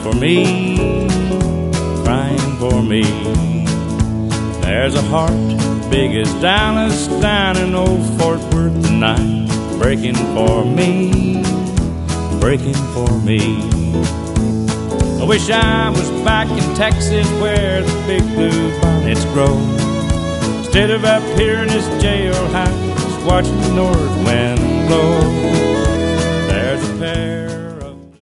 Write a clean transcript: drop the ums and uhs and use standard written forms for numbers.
for me, crying for me. There's a heart big as Dallas down in old Fort Worth tonight, breaking for me, breaking for me. I wish I was back in Texas where the big blue bonnets grow, instead of up here in this jailhouse watching the north wind blow.